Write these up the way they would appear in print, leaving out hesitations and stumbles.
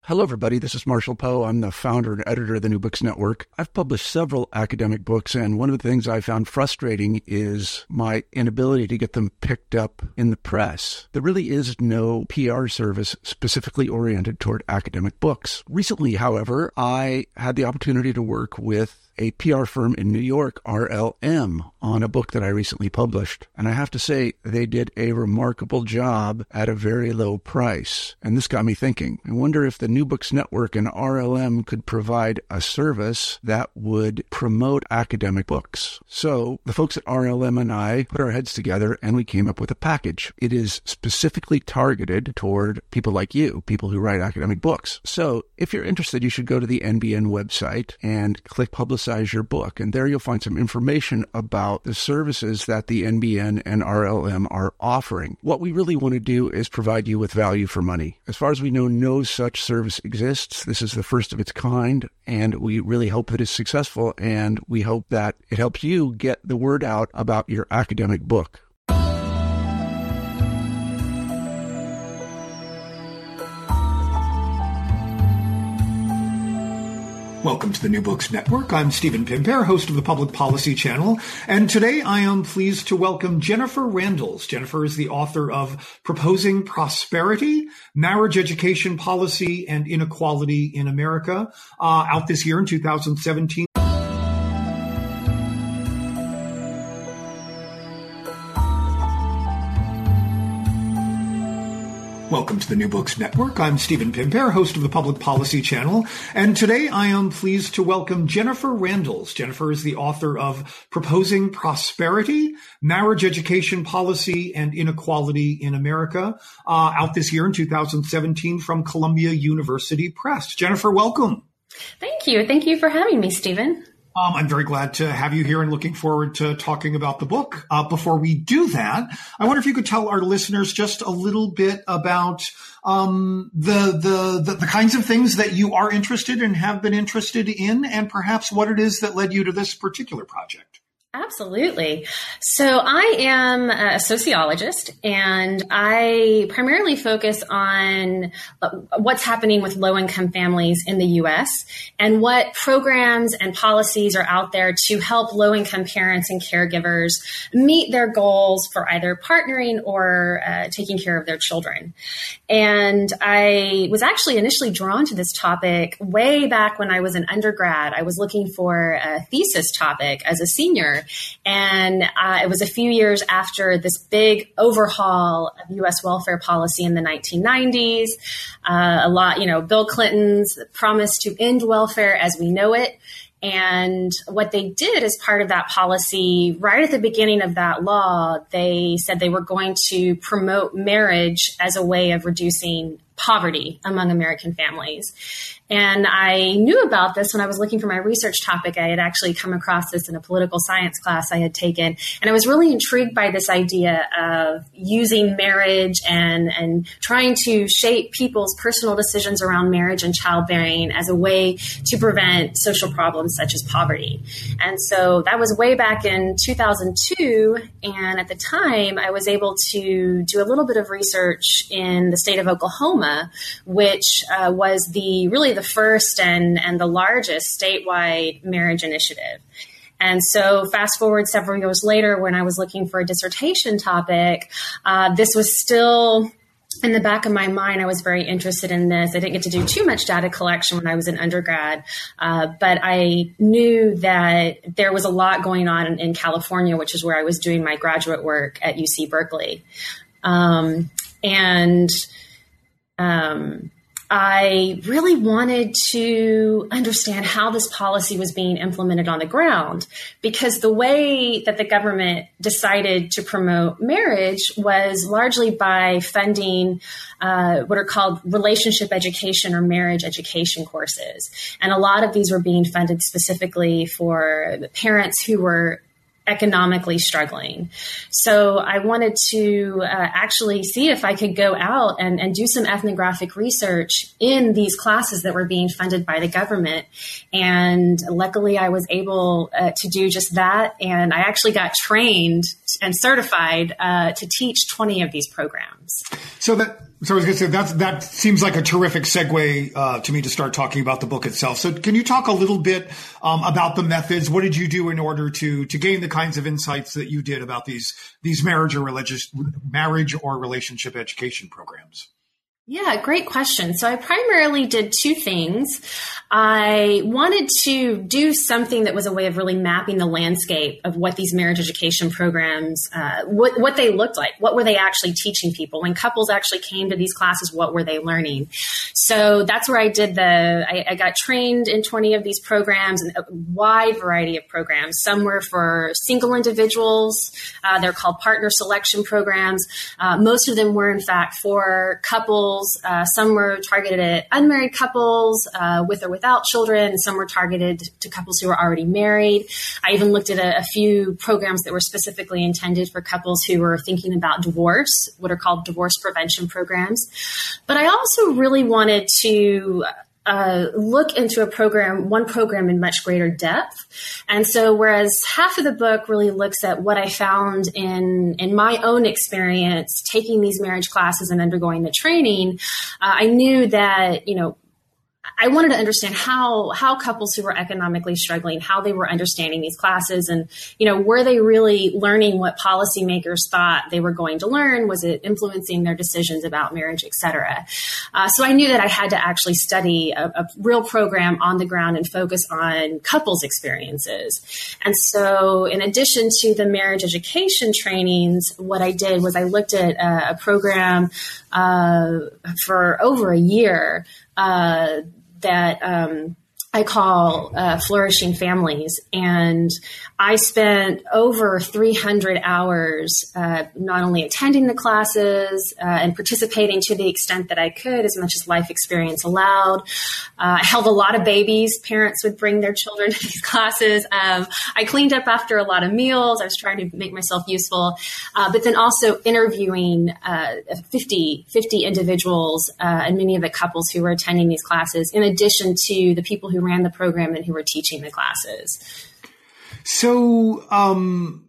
Hello, everybody. This is Marshall Poe. I'm the founder and editor of the New Books Network. I've published several academic books, and one of the things I found frustrating is my inability to get them picked up in the press. There really is no PR service specifically oriented toward academic books. Recently, however, I had the opportunity to work with a PR firm in New York, RLM, on a book that I recently published. And I have to say, they did a remarkable job at a very low price. And this got me thinking. I wonder if the New Books Network and RLM could provide a service that would promote academic books. So the folks at RLM and I put our heads together and we came up with a package. It is specifically targeted toward people like you, people who write academic books. So if you're interested, you should go to the NBN website and click Publicize Your Book. And there you'll find some information about the services that the NBN and RLM are offering. What we really want to do is provide you with value for money. As far as we know, no such service exists. This is the first of its kind, and we really hope that it's successful, and we hope that it helps you get the word out about your academic book. Welcome to the New Books Network. I'm Stephen Pimpare, host of the Public Policy Channel, and today I am pleased to welcome Jennifer Randles. Jennifer is the author of Proposing Prosperity, Marriage, Education Policy, and Inequality in America, out this year in 2017. Welcome to the New Books Network. I'm Stephen Pimpare, host of the Public Policy Channel, and today I am pleased to welcome Jennifer Randles. Jennifer is the author of Proposing Prosperity, Marriage, Education Policy, and Inequality in America, out this year in 2017 from Columbia University Press. Jennifer, welcome. Thank you. Thank you for having me, Stephen. I'm very glad to have you here and looking forward to talking about the book. Before we do that, I wonder if you could tell our listeners just a little bit about the kinds of things that you are interested and have been interested in, and perhaps what it is that led you to this particular project. Absolutely. So I am a sociologist, and I primarily focus on what's happening with low-income families in the U.S. and what programs and policies are out there to help low-income parents and caregivers meet their goals for either partnering or taking care of their children. And I was actually initially drawn to this topic way back when I was an undergrad. I was looking for a thesis topic as a senior. And it was a few years after this big overhaul of U.S. welfare policy in the 1990s. Bill Clinton's promise to end welfare as we know it. And what they did as part of that policy, right at the beginning of that law, they said they were going to promote marriage as a way of reducing poverty among American families. And I knew about this when I was looking for my research topic. I had actually come across this in a political science class I had taken. And I was really intrigued by this idea of using marriage and trying to shape people's personal decisions around marriage and childbearing as a way to prevent social problems such as poverty. And so that was way back in 2002. And at the time, I was able to do a little bit of research in the state of Oklahoma, which was the first and the largest statewide marriage initiative. And so fast forward several years later, when I was looking for a dissertation topic, this was still in the back of my mind. I was very interested in this. I didn't get to do too much data collection when I was an undergrad, but I knew that there was a lot going on in California, which is where I was doing my graduate work at UC Berkeley. I really wanted to understand how this policy was being implemented on the ground, because the way that the government decided to promote marriage was largely by funding what are called relationship education or marriage education courses. And a lot of these were being funded specifically for parents who were economically struggling. So I wanted to actually see if I could go out and do some ethnographic research in these classes that were being funded by the government. And luckily I was able to do just that. And I actually got trained and certified to teach 20 of these programs. So I was going to say that seems like a terrific segue to me to start talking about the book itself. So can you talk a little bit about the methods? What did you do in order to gain the kinds of insights that you did about these marriage or relationship education programs? Yeah, great question. So I primarily did two things. I wanted to do something that was a way of really mapping the landscape of what these marriage education programs, what they looked like. What were they actually teaching people? When couples actually came to these classes, what were they learning? So that's where I did I got trained in 20 of these programs, a wide variety of programs. Some were for single individuals. They're called partner selection programs. Most of them were, in fact, for couples. Some were targeted at unmarried couples with or without children. Some were targeted to couples who were already married. I even looked at a few programs that were specifically intended for couples who were thinking about divorce, what are called divorce prevention programs. But I also really wanted to look into one program in much greater depth. And so whereas half of the book really looks at what I found in my own experience taking these marriage classes and undergoing the training, I knew that, I wanted to understand how couples who were economically struggling, how they were understanding these classes, and, were they really learning what policymakers thought they were going to learn? Was it influencing their decisions about marriage, et cetera? So I knew that I had to actually study a real program on the ground and focus on couples' experiences. And so in addition to the marriage education trainings, what I did was I looked at a program for over a year that I call Flourishing Families. And I spent over 300 hours not only attending the classes and participating to the extent that I could, as much as life experience allowed. I held a lot of babies. Parents would bring their children to these classes. I cleaned up after a lot of meals. I was trying to make myself useful. But then also interviewing 50 individuals and many of the couples who were attending these classes, in addition to the people who ran the program and who were teaching the classes. So I'm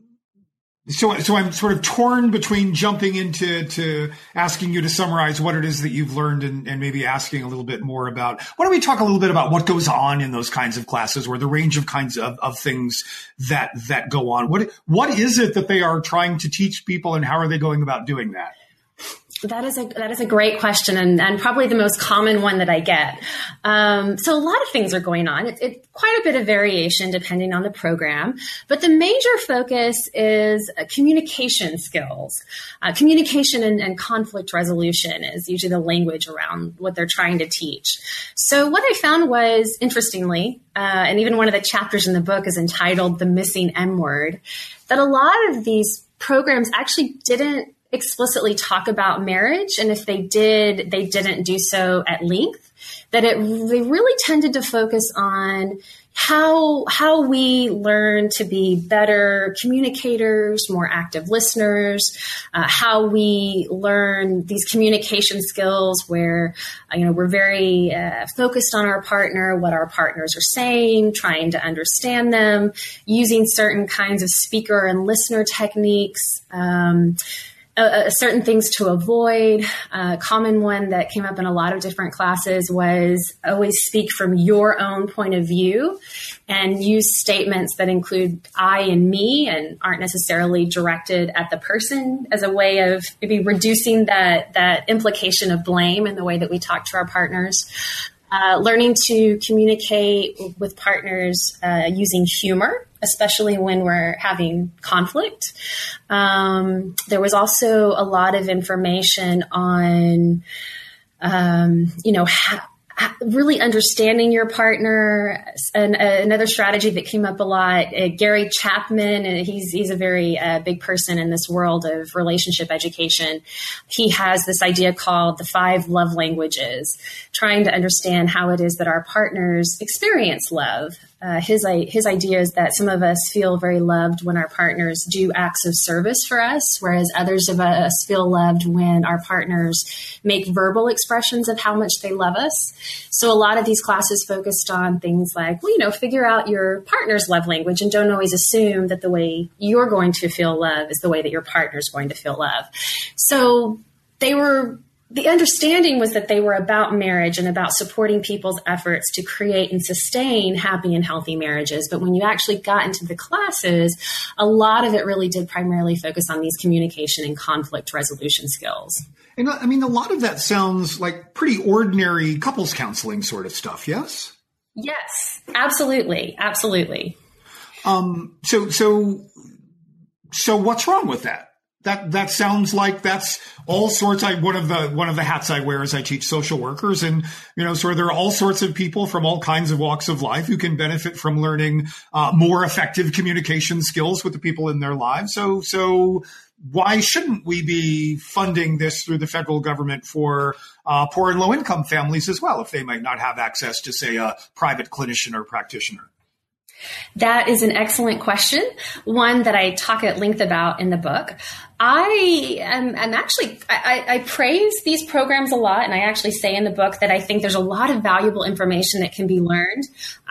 sort of torn between jumping into asking you to summarize what it is that you've learned and maybe asking a little bit more about, why don't we talk a little bit about what goes on in those kinds of classes, or the range of kinds of things that go on? What is it that they are trying to teach people, and how are they going about doing that? That is a great question, and probably the most common one that I get. So a lot of things are going on. It's quite a bit of variation depending on the program, but the major focus is communication skills. Communication and conflict resolution is usually the language around what they're trying to teach. So what I found was, interestingly, and even one of the chapters in the book is entitled "The Missing M Word," that a lot of these programs actually didn't explicitly talk about marriage. And if they did, they didn't do so at length. That they really tended to focus on how we learn to be better communicators, more active listeners, how we learn these communication skills where, we're very focused on our partner, what our partners are saying, trying to understand them, using certain kinds of speaker and listener techniques, certain things to avoid. A common one that came up in a lot of different classes was always speak from your own point of view and use statements that include I and me and aren't necessarily directed at the person, as a way of maybe reducing that implication of blame in the way that we talk to our partners. Learning to communicate with partners using humor, especially when we're having conflict. There was also a lot of information on, really understanding your partner. And another strategy that came up a lot, Gary Chapman, and he's a very big person in this world of relationship education. He has this idea called the 5 love languages, trying to understand how it is that our partners experience love. his idea is that some of us feel very loved when our partners do acts of service for us, whereas others of us feel loved when our partners make verbal expressions of how much they love us. So a lot of these classes focused on things like, well, figure out your partner's love language and don't always assume that the way you're going to feel love is the way that your partner's going to feel love. So the understanding was that they were about marriage and about supporting people's efforts to create and sustain happy and healthy marriages. But when you actually got into the classes, a lot of it really did primarily focus on these communication and conflict resolution skills. And I mean, a lot of that sounds like pretty ordinary couples counseling sort of stuff, yes? Yes, absolutely. Absolutely. So what's wrong with that? That sounds like that's all sorts. One of the hats I wear is I teach social workers, and so there are all sorts of people from all kinds of walks of life who can benefit from learning more effective communication skills with the people in their lives. So why shouldn't we be funding this through the federal government for poor and low income families as well, if they might not have access to, say, a private clinician or practitioner? That is an excellent question, one that I talk at length about in the book. I praise these programs a lot, and I actually say in the book that I think there's a lot of valuable information that can be learned.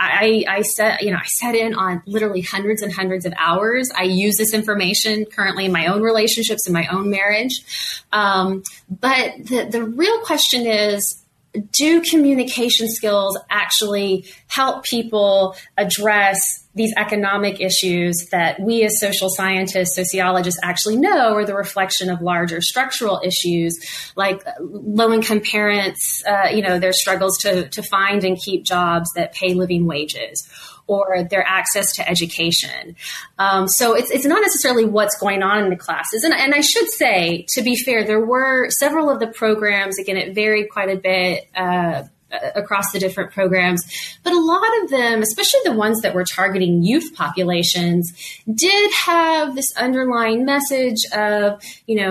I set in on literally hundreds and hundreds of hours. I use this information currently in my own relationships, in my own marriage. But the real question is, do communication skills actually help people address these economic issues that we as social scientists, sociologists actually know are the reflection of larger structural issues like low-income parents, their struggles to find and keep jobs that pay living wages, or their access to education. So it's not necessarily what's going on in the classes. And I should say, to be fair, there were several of the programs, again, it varied quite a bit across the different programs, but a lot of them, especially the ones that were targeting youth populations, did have this underlying message of,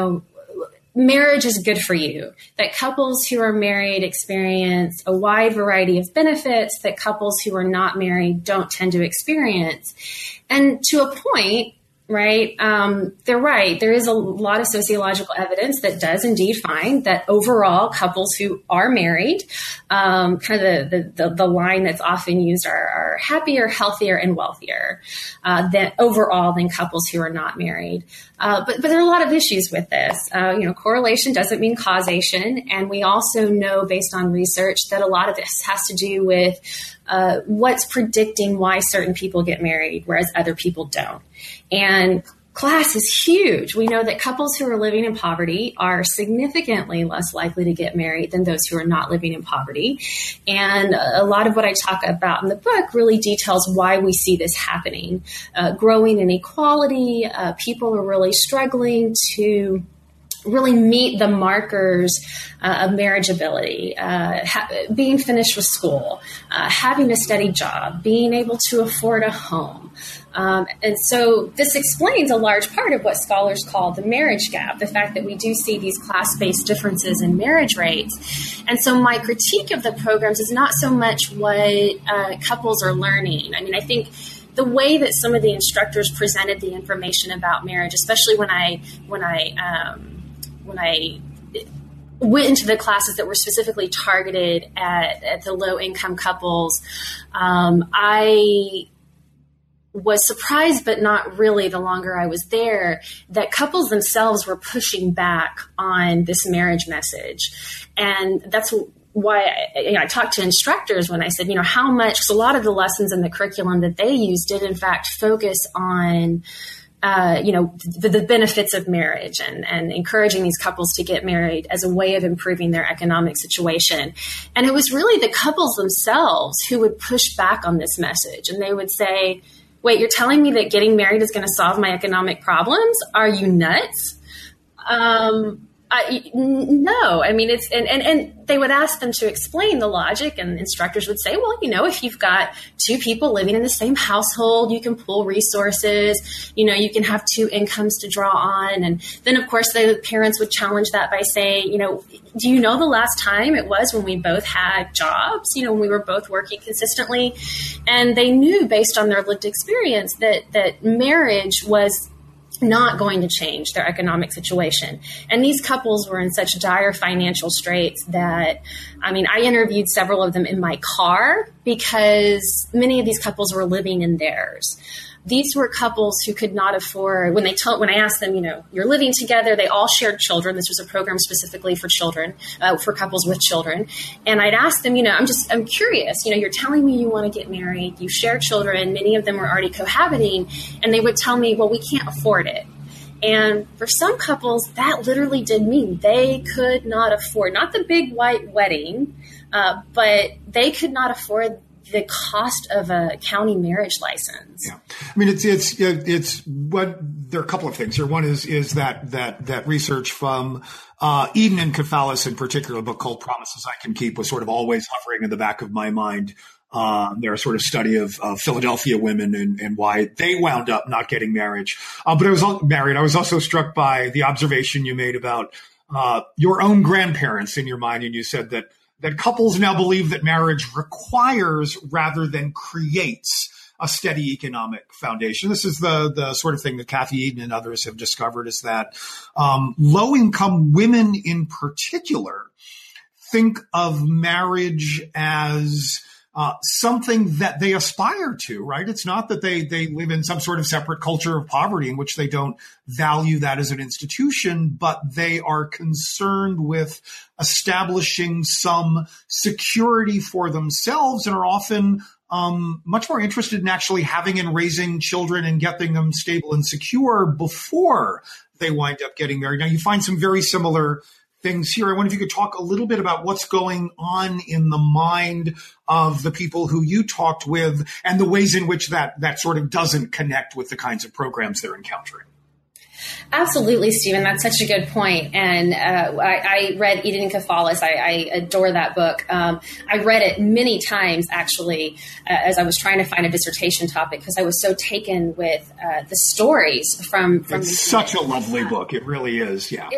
marriage is good for you, that couples who are married experience a wide variety of benefits that couples who are not married don't tend to experience. And to a point, right, they're right. There is a lot of sociological evidence that does indeed find that overall couples who are married, kind of the line that's often used are happier, healthier, and wealthier than couples who are not married. But there are a lot of issues with this. Correlation doesn't mean causation. And we also know based on research that a lot of this has to do with what's predicting why certain people get married, whereas other people don't. And class is huge. We know that couples who are living in poverty are significantly less likely to get married than those who are not living in poverty. And a lot of what I talk about in the book really details why we see this happening. Growing inequality, people are really struggling to really meet the markers of marriageability, being finished with school, having a steady job, being able to afford a home. And so this explains a large part of what scholars call the marriage gap, the fact that we do see these class-based differences in marriage rates. And so my critique of the programs is not so much what couples are learning. I mean, I think the way that some of the instructors presented the information about marriage, especially when I went into the classes that were specifically targeted at the low-income couples, I was surprised, but not really the longer I was there, that couples themselves were pushing back on this marriage message. And that's why I talked to instructors when I said, how much, because a lot of the lessons in the curriculum that they used did in fact focus on the benefits of marriage and encouraging these couples to get married as a way of improving their economic situation. And it was really the couples themselves who would push back on this message. And they would say, wait, you're telling me that getting married is going to solve my economic problems? Are you nuts? No, I mean, and they would ask them to explain the logic, and instructors would say, well, if you've got two people living in the same household, you can pool resources, you can have two incomes to draw on. And then, of course, the parents would challenge that by saying, do you know the last time it was when we both had jobs, when we were both working consistently? And they knew based on their lived experience that marriage was not going to change their economic situation. And these couples were in such dire financial straits that, I interviewed several of them in my car because many of these couples were living in theirs. These were couples who could not afford, when I asked them, you're living together, they all shared children. This was a program specifically for children, for couples with children. And I'd ask them, I'm curious, you're telling me you want to get married, you share children, many of them were already cohabiting, and they would tell me, well, we can't afford it. And for some couples, that literally did mean they could not afford, not the big white wedding, but they could not afford the cost of a county marriage license. Yeah. It's what there are a couple of things here. One is that research from Eden and Kafalis in particular, a book called Promises I Can Keep was sort of always hovering in the back of my mind. Their sort of study of Philadelphia women and why they wound up not getting marriage. But I was married. I was also struck by the observation you made about your own grandparents in your mind. And you said that couples now believe that marriage requires rather than creates a steady economic foundation. This is the sort of thing that Kathy Eden and others have discovered, is that low-income women in particular think of marriage as something that they aspire to, right? It's not that they live in some sort of separate culture of poverty in which they don't value that as an institution, but they are concerned with establishing some security for themselves and are often much more interested in actually having and raising children and getting them stable and secure before they wind up getting married. Now, you find some very similar things here. I wonder if you could talk a little bit about what's going on in the mind of the people who you talked with and the ways in which that sort of doesn't connect with the kinds of programs they're encountering. Absolutely, Stephen. That's such a good point. And I read Eden and Kafalis. I adore that book. I read it many times, actually, as I was trying to find a dissertation topic, because I was so taken with the stories from. It's such a lovely book. It really is. Yeah.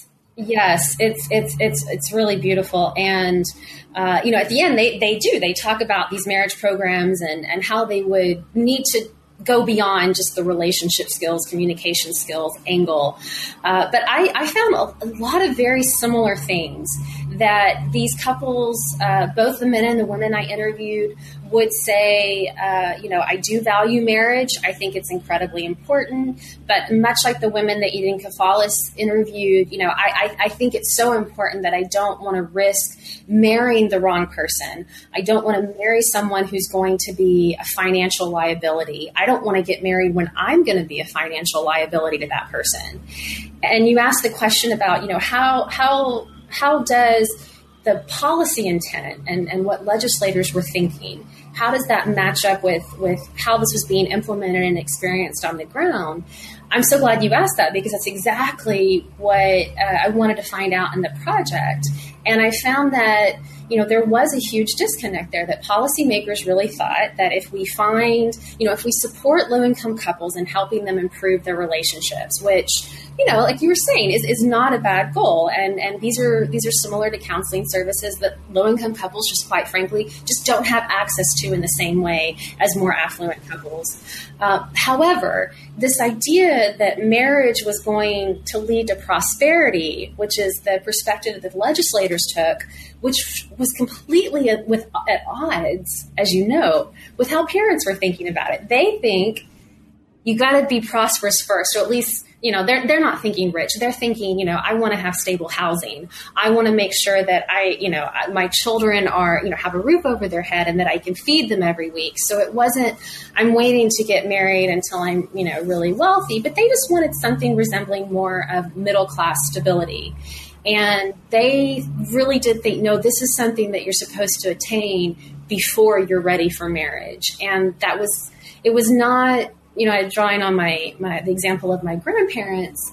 Yes, it's really beautiful. And, at the end, they talk about these marriage programs and how they would need to go beyond just the relationship skills, communication skills angle. But I found a lot of very similar things that these couples, both the men and the women I interviewed, would say, I do value marriage. I think it's incredibly important. But much like the women that Eden Kafalis interviewed, I think it's so important that I don't want to risk marrying the wrong person. I don't want to marry someone who's going to be a financial liability. I don't want to get married when I'm going to be a financial liability to that person. And you asked the question about, how does the policy intent and what legislators were thinking, how does that match up with how this was being implemented and experienced on the ground? I'm so glad you asked that, because that's exactly what I wanted to find out in the project. And I found that, there was a huge disconnect there, that policymakers really thought that if we support low-income couples and helping them improve their relationships, which, like you were saying, is not a bad goal. And these are similar to counseling services that low-income couples just, quite frankly, just don't have access to in the same way as more affluent couples. However, this idea that marriage was going to lead to prosperity, which is the perspective that the legislators took, which was completely at odds, as you know, with how parents were thinking about it. They think you got to be prosperous first, or at least, they're not thinking rich. They're thinking, I want to have stable housing. I want to make sure that my children have a roof over their head and that I can feed them every week. So it wasn't, I'm waiting to get married until I'm, really wealthy, but they just wanted something resembling more of middle-class stability. And they really did think, no, this is something that you're supposed to attain before you're ready for marriage. And it was not, drawing on the example of my grandparents,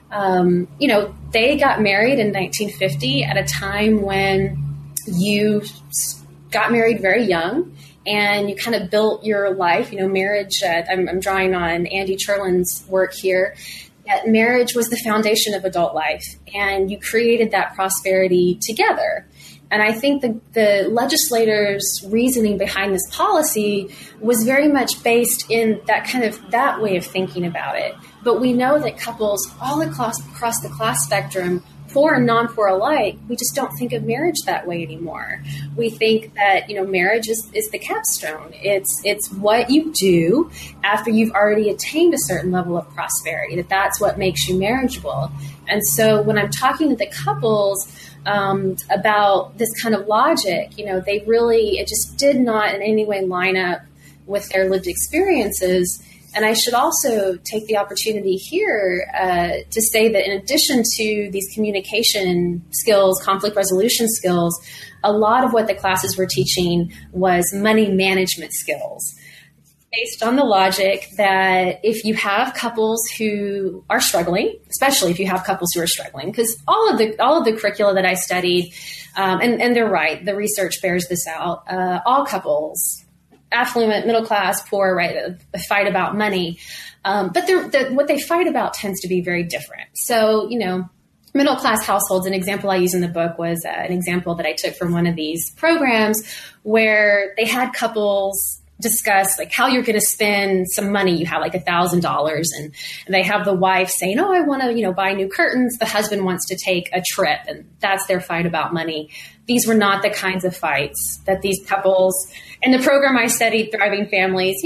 They got married in 1950 at a time when you got married very young and you kind of built your life. Marriage, I'm drawing on Andy Cherlin's work here, that marriage was the foundation of adult life, and you created that prosperity together. And I think the legislators' reasoning behind this policy was very much based in that way of thinking about it. But we know that couples all across the class spectrum, poor and non-poor alike, we just don't think of marriage that way anymore. We think that, marriage is the capstone. It's what you do after you've already attained a certain level of prosperity, that's what makes you marriageable. And so when I'm talking to the couples about this kind of logic, it just did not in any way line up with their lived experiences. And I should also take the opportunity here to say that in addition to these communication skills, conflict resolution skills, a lot of what the classes were teaching was money management skills, based on the logic that if you have couples who are struggling, especially if you have couples who are struggling, because all of the curricula that I studied, and they're right, the research bears this out, all couples, affluent, middle class, poor, right, fight about money. But what they fight about tends to be very different. So, middle class households, an example I use in the book was an example that I took from one of these programs where they had couples discuss like how you're going to spend some money. You have like $1,000 and they have the wife saying, I want to, buy new curtains. The husband wants to take a trip, and that's their fight about money. These were not the kinds of fights that these couples in the program I studied, Thriving Families,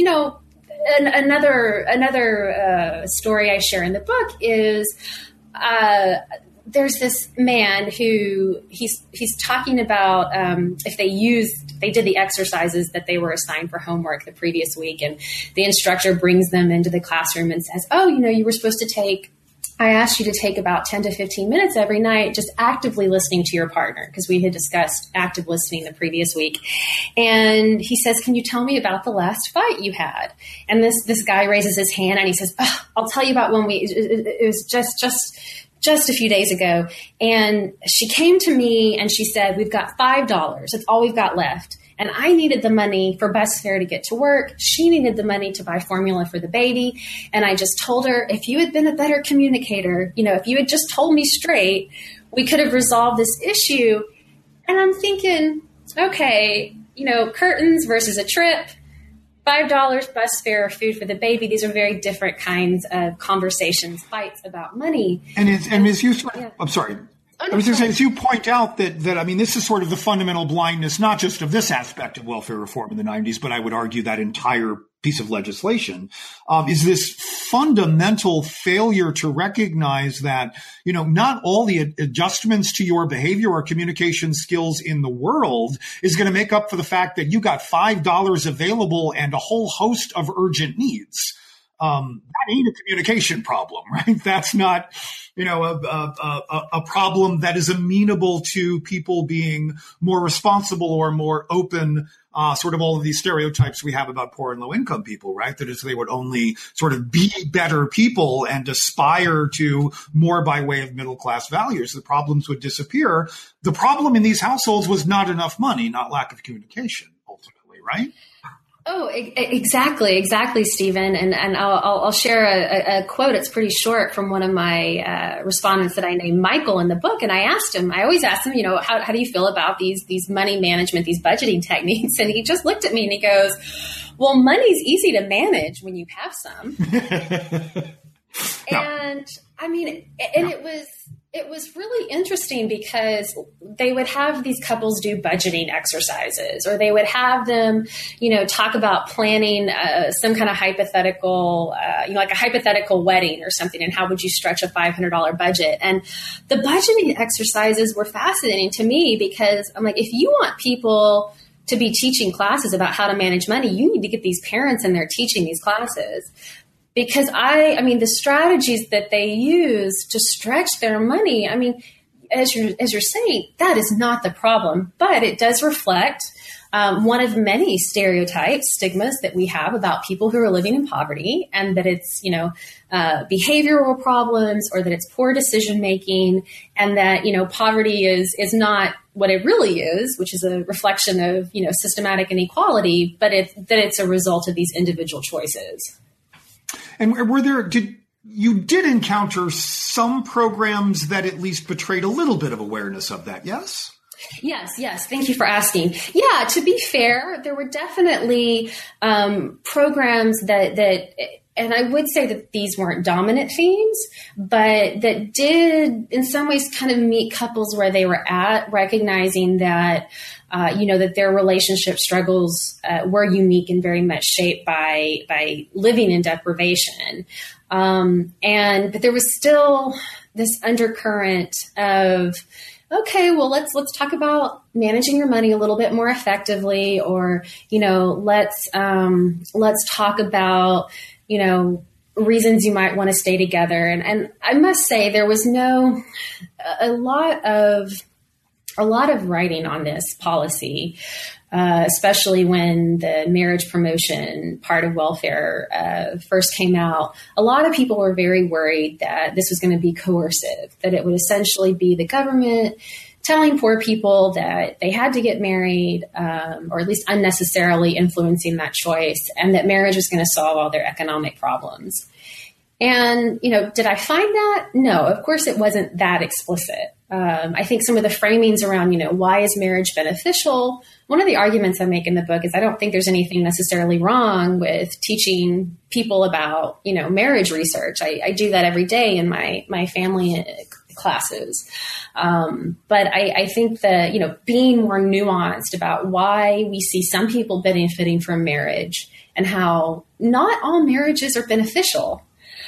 another story I share in the book is, there's this man who he's talking about if they did the exercises that they were assigned for homework the previous week, and the instructor brings them into the classroom and says, you were supposed to I asked you to take about 10 to 15 minutes every night just actively listening to your partner, because we had discussed active listening the previous week. And he says, can you tell me about the last fight you had? And this guy raises his hand and he says, I'll tell you about when it was just a few days ago. And she came to me and she said, we've got $5. That's all we've got left. And I needed the money for bus fare to get to work. She needed the money to buy formula for the baby. And I just told her, if you had been a better communicator, if you had just told me straight, we could have resolved this issue. And I'm thinking, okay, curtains versus a trip, $5 bus fare, food for the baby. These are very different kinds of conversations, fights about money. I'm sorry. I was going to say, as you point out that this is sort of the fundamental blindness, not just of this aspect of welfare reform in the 90s, but I would argue that entire piece of legislation, is this fundamental failure to recognize that, not all the adjustments to your behavior or communication skills in the world is going to make up for the fact that you got $5 available and a whole host of urgent needs. That ain't a communication problem, right? That's not, a problem that is amenable to people being more responsible or more open, sort of all of these stereotypes we have about poor and low income people, right? That is, they would only sort of be better people and aspire to more by way of middle class values. The problems would disappear. The problem in these households was not enough money, not lack of communication, ultimately, right? Oh, exactly, Stephen. And I'll share a quote. It's pretty short from one of my respondents that I named Michael in the book. And I always ask him, how do you feel about these money management, these budgeting techniques? And he just looked at me and he goes, well, money's easy to manage when you have some. And it was really interesting because they would have these couples do budgeting exercises, or they would have them, talk about planning some kind of hypothetical, like a hypothetical wedding or something, and how would you stretch a $500 budget? And the budgeting exercises were fascinating to me because I'm like, if you want people to be teaching classes about how to manage money, you need to get these parents in there teaching these classes. Because the strategies that they use to stretch their money, as you're saying, that is not the problem, but it does reflect one of many stereotypes, stigmas that we have about people who are living in poverty, and that it's, behavioral problems, or that it's poor decision making, and that, poverty is not what it really is, which is a reflection of, systematic inequality, but that it's a result of these individual choices. And you did encounter some programs that at least betrayed a little bit of awareness of that, yes? Yes. Thank you for asking. Yeah, to be fair, there were definitely programs that, and I would say that these weren't dominant themes, but that did in some ways kind of meet couples where they were at, recognizing that, that their relationship struggles were unique and very much shaped by living in deprivation. But there was still this undercurrent of, okay, well, let's talk about managing your money a little bit more effectively, or, let's talk about, reasons you might want to stay together. And I must say there was a lot of writing on this policy, especially when the marriage promotion part of welfare first came out. A lot of people were very worried that this was going to be coercive, that it would essentially be the government telling poor people that they had to get married, or at least unnecessarily influencing that choice, and that marriage was going to solve all their economic problems. And, did I find that? No, of course it wasn't that explicit. I think some of the framings around, why is marriage beneficial? One of the arguments I make in the book is I don't think there's anything necessarily wrong with teaching people about, marriage research. I do that every day in my family classes. But I think that, being more nuanced about why we see some people benefiting from marriage and how not all marriages are beneficial.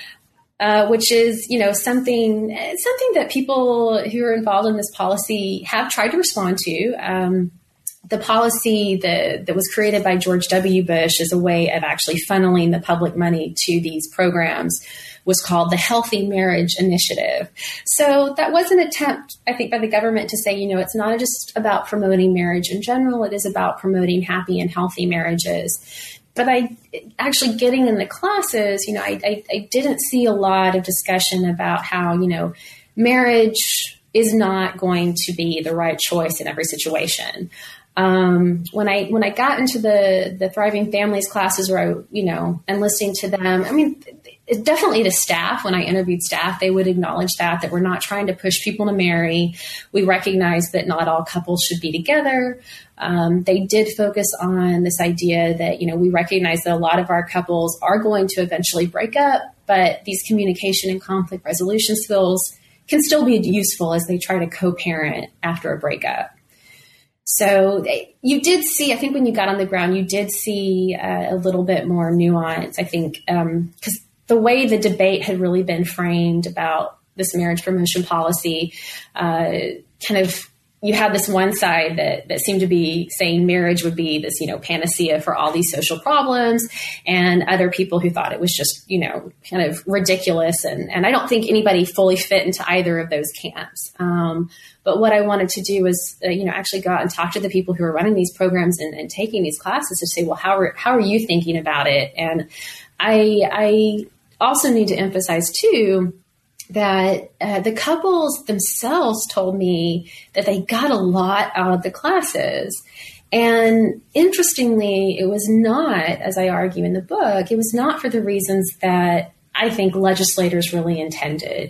Which is, something that people who are involved in this policy have tried to respond to. The policy that was created by George W. Bush as a way of actually funneling the public money to these programs was called the Healthy Marriage Initiative. So that was an attempt, I think, by the government to say, it's not just about promoting marriage in general. It is about promoting happy and healthy marriages. But actually getting in the classes, I didn't see a lot of discussion about how, marriage is not going to be the right choice in every situation. When I got into the Thriving Families classes where and listening to them, definitely the staff, when I interviewed staff, they would acknowledge that we're not trying to push people to marry. We recognize that not all couples should be together. They did focus on this idea that, we recognize that a lot of our couples are going to eventually break up, but these communication and conflict resolution skills can still be useful as they try to co-parent after a breakup. So you did see, I think when you got on the ground, you did see a little bit more nuance, I think, because the way the debate had really been framed about this marriage promotion policy, you had this one side that seemed to be saying marriage would be this, panacea for all these social problems, and other people who thought it was just, kind of ridiculous. And I don't think anybody fully fit into either of those camps. But what I wanted to do was, actually go out and talk to the people who are running these programs and taking these classes to say, well, how are you thinking about it? And I also need to emphasize too, that the couples themselves told me that they got a lot out of the classes. And interestingly, it was not, as I argue in the book, it was not for the reasons that I think legislators really intended.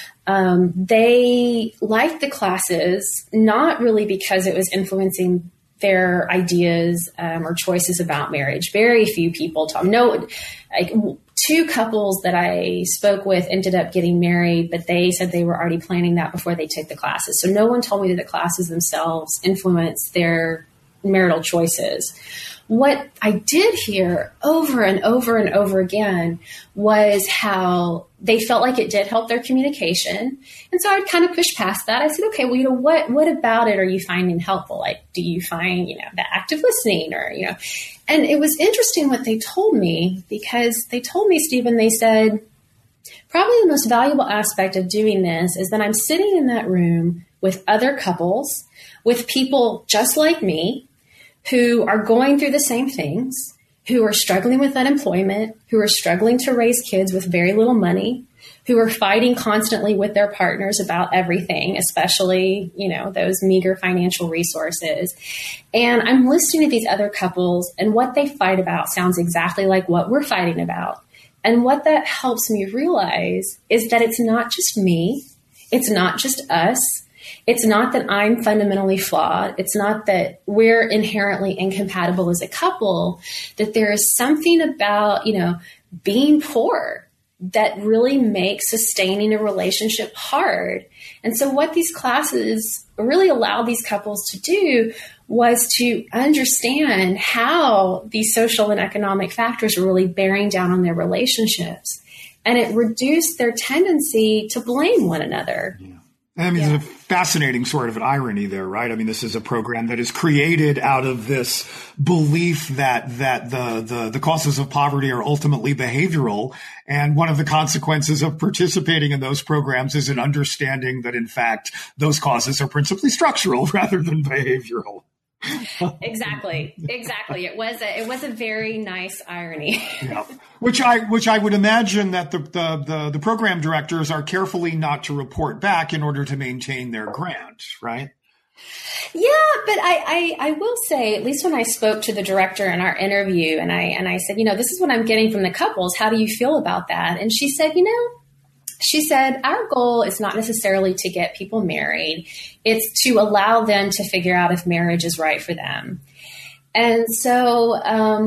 They liked the classes, not really because it was influencing their ideas or choices about marriage. Very few people told me. Two couples that I spoke with ended up getting married, but they said they were already planning that before they took the classes. So no one told me that the classes themselves influenced their marital choices. What I did hear over and over and over again was how they felt like it did help their communication. And so I'd kind of push past that. I said, okay, well, what about it are you finding helpful? Like, do you find, the active listening or, and it was interesting what they told me, because they told me, Stephen, they said, probably the most valuable aspect of doing this is that I'm sitting in that room with other couples, with people just like me, who are going through the same things, who are struggling with unemployment, who are struggling to raise kids with very little money, who are fighting constantly with their partners about everything, especially, those meager financial resources. And I'm listening to these other couples, and what they fight about sounds exactly like what we're fighting about. And what that helps me realize is that it's not just me. It's not just us. It's not that I'm fundamentally flawed. It's not that we're inherently incompatible as a couple, that there is something about, being poor that really makes sustaining a relationship hard. And so what these classes really allowed these couples to do was to understand how these social and economic factors were really bearing down on their relationships. And it reduced their tendency to blame one another. Yeah. There's a fascinating sort of an irony there, right? This is a program that is created out of this belief that the causes of poverty are ultimately behavioral. And one of the consequences of participating in those programs is an understanding that, in fact, those causes are principally structural rather than behavioral. Exactly. It was a very nice irony. Yeah. Which I would imagine that the program directors are carefully not to report back in order to maintain their grant, right? Yeah, but I will say, at least when I spoke to the director in our interview, and I said, this is what I'm getting from the couples. How do you feel about that? And she said, our goal is not necessarily to get people married. It's to allow them to figure out if marriage is right for them. And so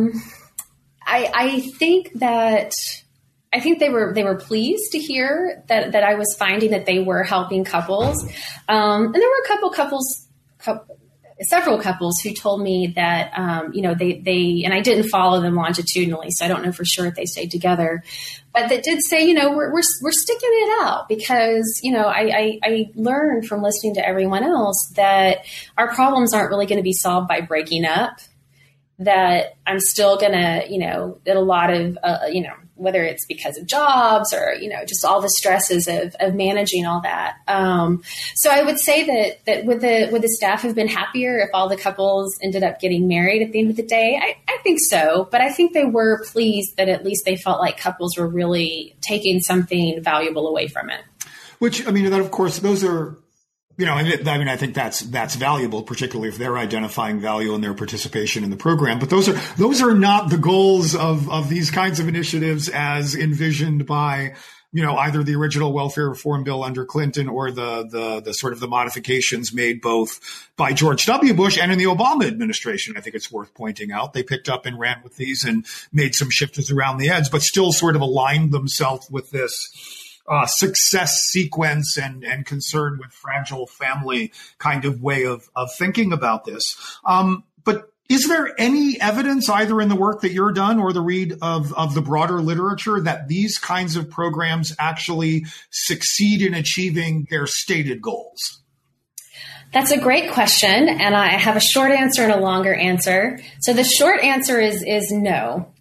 I think they were pleased to hear that I was finding that they were helping couples. And there were several couples who told me that, they, and I didn't follow them longitudinally, so I don't know for sure if they stayed together, but that did say, we're sticking it out because, I learned from listening to everyone else that our problems aren't really going to be solved by breaking up, that I'm still going to, that a lot of, whether it's because of jobs or, just all the stresses of managing all that. So I would say that would the staff have been happier if all the couples ended up getting married at the end of the day? I think so, but I think they were pleased that at least they felt like couples were really taking something valuable away from it. Which, that of course, those are, I think that's valuable, particularly if they're identifying value in their participation in the program. But those are not the goals of these kinds of initiatives as envisioned by, either the original welfare reform bill under Clinton or the sort of the modifications made both by George W. Bush and in the Obama administration. I think it's worth pointing out they picked up and ran with these and made some shifters around the edge, but still sort of aligned themselves with this success sequence and concern with fragile family kind of way of thinking about this. But is there any evidence either in the work that you're done or the read of the broader literature that these kinds of programs actually succeed in achieving their stated goals? That's a great question. And I have a short answer and a longer answer. So the short answer is no.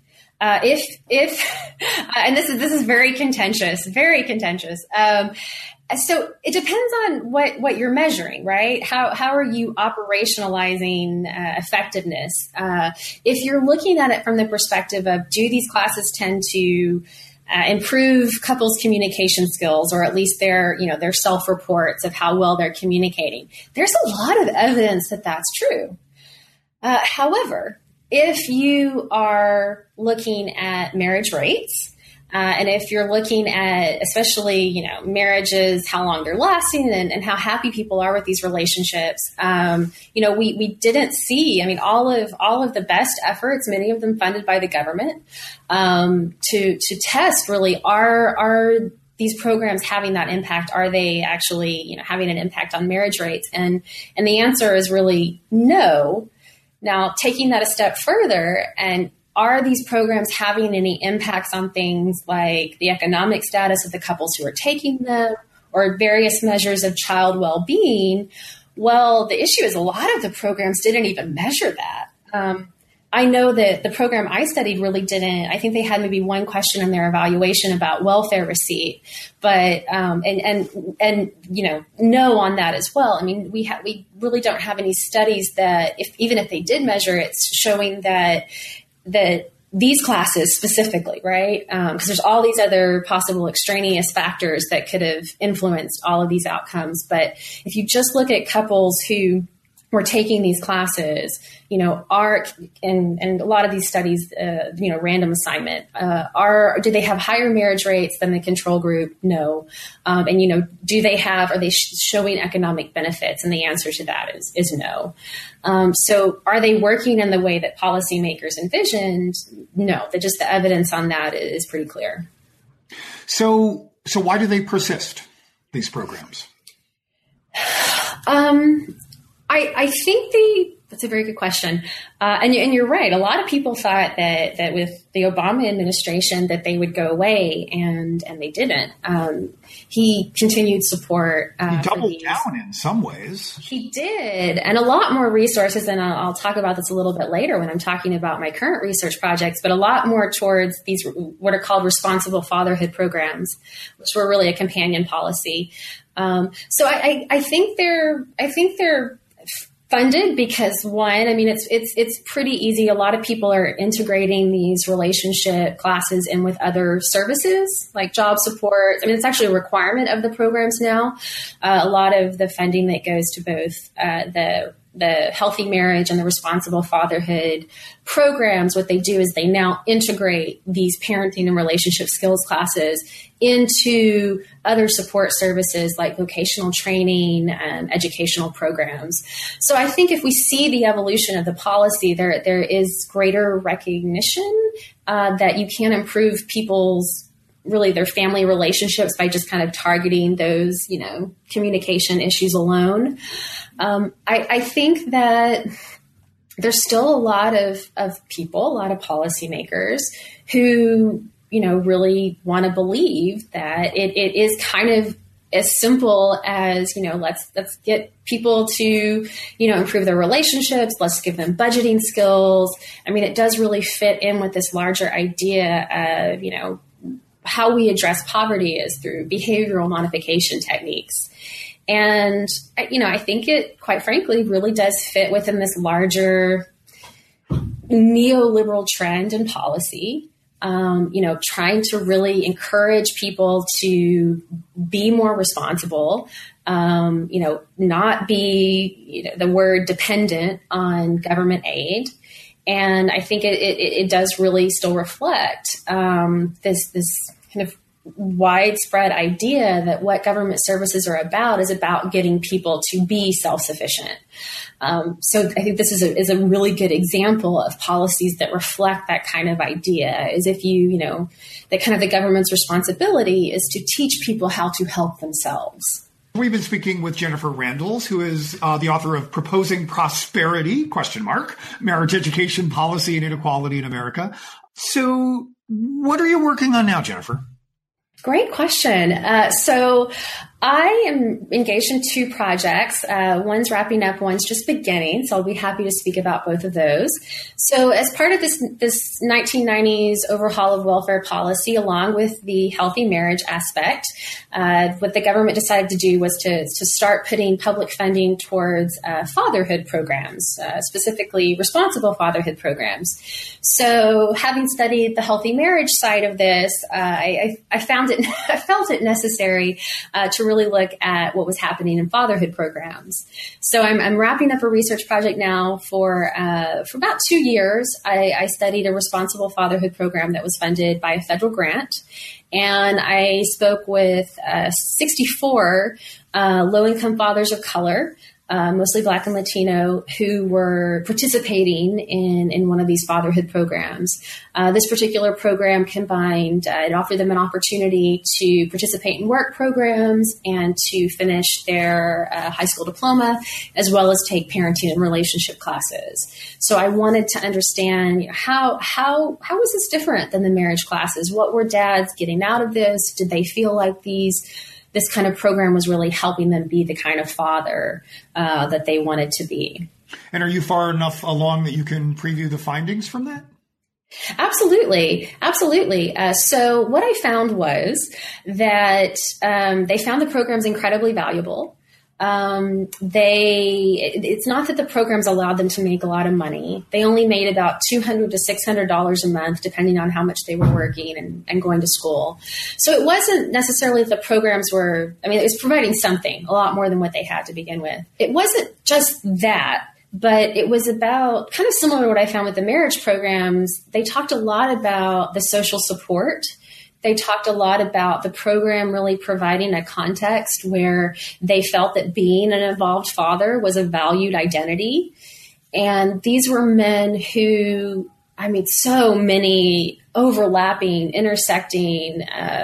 And this is very contentious. So it depends on what you're measuring, right? How are you operationalizing effectiveness? If you're looking at it from the perspective of, do these classes tend to improve couples' communication skills, or at least their self-reports of how well they're communicating? There's a lot of evidence that that's true. However, if you are looking at marriage rates, and if you're looking at especially, marriages, how long they're lasting and how happy people are with these relationships, we didn't see, all of the best efforts, many of them funded by the government, to test really are these programs having that impact? Are they actually, having an impact on marriage rates? And the answer is really no. Now, taking that a step further, and are these programs having any impacts on things like the economic status of the couples who are taking them or various measures of child well-being? Well, the issue is a lot of the programs didn't even measure that. I know that the program I studied really didn't. I think they had maybe one question in their evaluation about welfare receipt, but no on that as well. I mean, we really don't have any studies that even if they did measure, it's showing that these classes specifically, right? Because there's all these other possible extraneous factors that could have influenced all of these outcomes. But if you just look at couples who were taking these classes, and a lot of these studies, random assignment, do they have higher marriage rates than the control group? No. Are they showing economic benefits? And the answer to that is no. So are they working in the way that policymakers envisioned? No, the evidence on that is pretty clear. So why do they persist, these programs? I think that's a very good question. And you're right. A lot of people thought that with the Obama administration that they would go away, and they didn't. He continued support. He doubled down in some ways. He did. And a lot more resources. And I'll talk about this a little bit later when I'm talking about my current research projects, but a lot more towards these, what are called responsible fatherhood programs, which were really a companion policy. So I think they're funded because it's pretty easy. A lot of people are integrating these relationship classes in with other services like job support. It's actually a requirement of the programs now. A lot of the funding that goes to both the healthy marriage and the responsible fatherhood programs, what they do is they now integrate these parenting and relationship skills classes into other support services like vocational training and educational programs. So I think if we see the evolution of the policy, there is greater recognition that you can improve their family relationships by just kind of targeting those, communication issues alone. I think that there's still a lot of people, a lot of policymakers who, really want to believe that it is kind of as simple as, let's get people to, improve their relationships. Let's give them budgeting skills. It does really fit in with this larger idea of, how we address poverty is through behavioral modification techniques. And, I think it, quite frankly, really does fit within this larger neoliberal trend in policy, trying to really encourage people to be more responsible, not be, the word dependent on government aid. And I think it does really still reflect this kind of widespread idea that what government services are about is about getting people to be self-sufficient. So I think this is a really good example of policies that reflect that kind of idea, is if that kind of the government's responsibility is to teach people how to help themselves. We've been speaking with Jennifer Randles, who is the author of Proposing Prosperity, ? Marriage Education Policy and Inequality in America. So what are you working on now, Jennifer? Great question. So I am engaged in two projects. One's wrapping up, one's just beginning. So I'll be happy to speak about both of those. So as part of this 1990s overhaul of welfare policy, along with the healthy marriage aspect, what the government decided to do was to start putting public funding towards fatherhood programs, specifically responsible fatherhood programs. So having studied the healthy marriage side of this, I felt it necessary to really look at what was happening in fatherhood programs. So I'm wrapping up a research project now for about 2 years. I studied a responsible fatherhood program that was funded by a federal grant. And I spoke with 64 low-income fathers of color, mostly Black and Latino, who were participating in one of these fatherhood programs. This particular program combined, it offered them an opportunity to participate in work programs and to finish their high school diploma, as well as take parenting and relationship classes. So I wanted to understand how was this different than the marriage classes? What were dads getting out of this? Did they feel like this kind of program was really helping them be the kind of father that they wanted to be? And are you far enough along that you can preview the findings from that? Absolutely. Absolutely. So what I found was that they found the programs incredibly valuable. It's not that the programs allowed them to make a lot of money. They only made about $200 to $600 a month, depending on how much they were working and going to school. So it wasn't necessarily that the programs were, it was providing something, a lot more than what they had to begin with. It wasn't just that, but it was about kind of similar to what I found with the marriage programs. They talked a lot about the social support. They talked a lot about the program really providing a context where they felt that being an involved father was a valued identity. And these were men who, so many overlapping, intersecting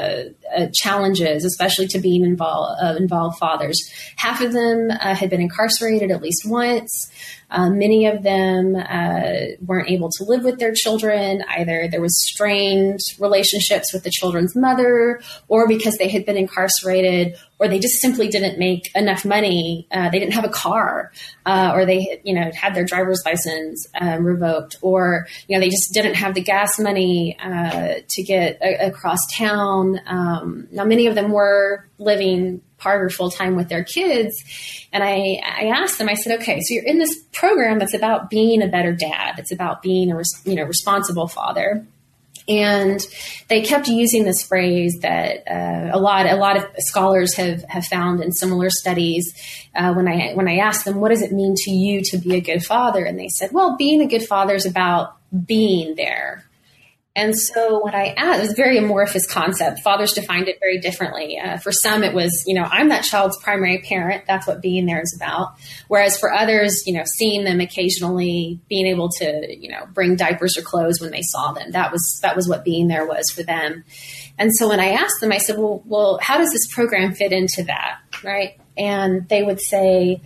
challenges, especially to being involved fathers. Half of them had been incarcerated at least once. Many of them weren't able to live with their children. Either there was strained relationships with the children's mother, or because they had been incarcerated, or they just simply didn't make enough money. They didn't have a car, or they had their driver's license revoked, or they just didn't have the gas money to get across town. Now, many of them were living part or full time with their kids. And I asked them, I said, okay, so you're in this program that's about being a better dad. It's about being a responsible father. And they kept using this phrase that a lot of scholars have found in similar studies. When I asked them, what does it mean to you to be a good father? And they said, well, being a good father is about being there. And so what I asked, it was a very amorphous concept. Fathers defined it very differently. For some, it was, I'm that child's primary parent. That's what being there is about. Whereas for others, seeing them occasionally, being able to, bring diapers or clothes when they saw them. That was what being there was for them. And so when I asked them, I said, well, how does this program fit into that? Right. And they would say,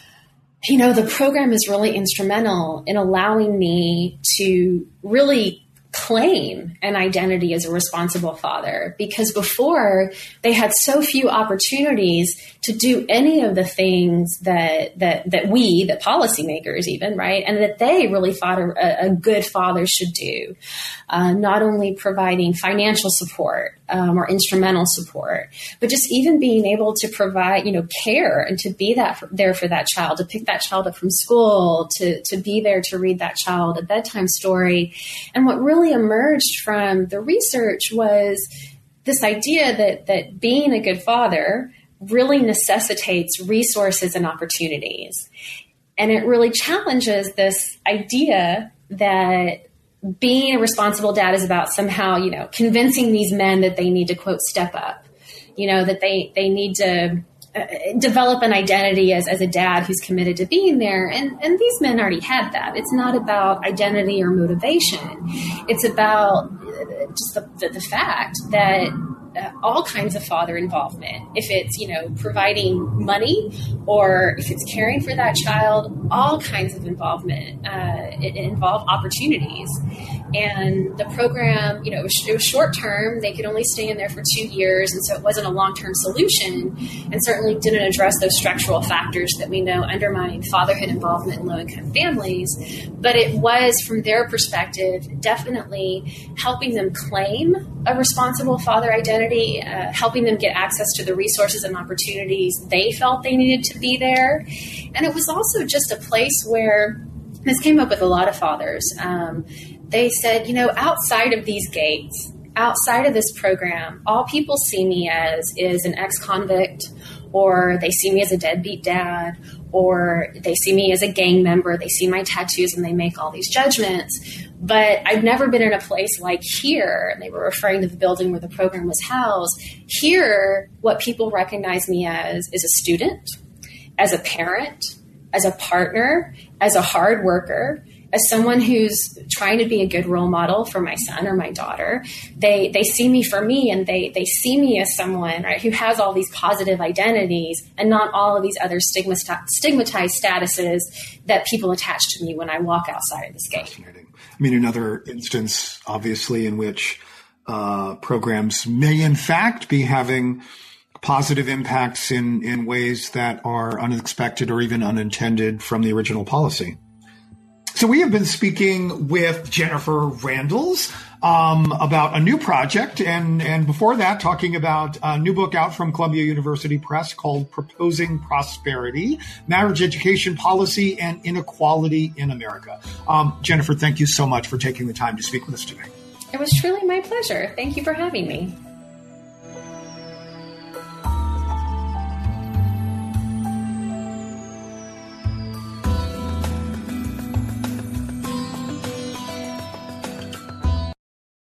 the program is really instrumental in allowing me to really claim an identity as a responsible father, because before they had so few opportunities to do any of the things that we, the policymakers even, right, and that they really thought a good father should do. Not only providing financial support or instrumental support, but just even being able to provide, care and to be there for that child, to pick that child up from school, to be there to read that child a bedtime story. And what really emerged from the research was this idea that being a good father really necessitates resources and opportunities. And it really challenges this idea that being a responsible dad is about somehow, convincing these men that they need to, quote, step up, that they need to develop an identity as a dad who's committed to being there. And these men already had that. It's not about identity or motivation. It's about just the fact that all kinds of father involvement, if it's, providing money or if it's caring for that child, all kinds of involvement, it involved opportunities. And the program, it was short term. They could only stay in there for 2 years. And so it wasn't a long-term solution, and certainly didn't address those structural factors that we know undermine fatherhood involvement in low-income families. But it was, from their perspective, definitely helping them claim a responsible father identity, helping them get access to the resources and opportunities they felt they needed to be there. And it was also just a place where, this came up with a lot of fathers, they said, outside of these gates, outside of this program, all people see me as is an ex-convict, or they see me as a deadbeat dad, or they see me as a gang member. They see my tattoos and they make all these judgments. But I've never been in a place like here. And they were referring to the building where the program was housed. Here, what people recognize me as is a student, as a parent, as a partner, as a hard worker, as someone who's trying to be a good role model for my son or my daughter. They see me for me, and they see me as someone, right, who has all these positive identities and not all of these other stigmatized statuses that people attach to me when I walk outside of this gate. Fascinating. Another instance, obviously, in which programs may in fact be having positive impacts in ways that are unexpected or even unintended from the original policy. So we have been speaking with Jennifer Randles about a new project, and before that, talking about a new book out from Columbia University Press called Proposing Prosperity, Marriage Education Policy and Inequality in America. Jennifer, thank you so much for taking the time to speak with us today. It was truly my pleasure. Thank you for having me.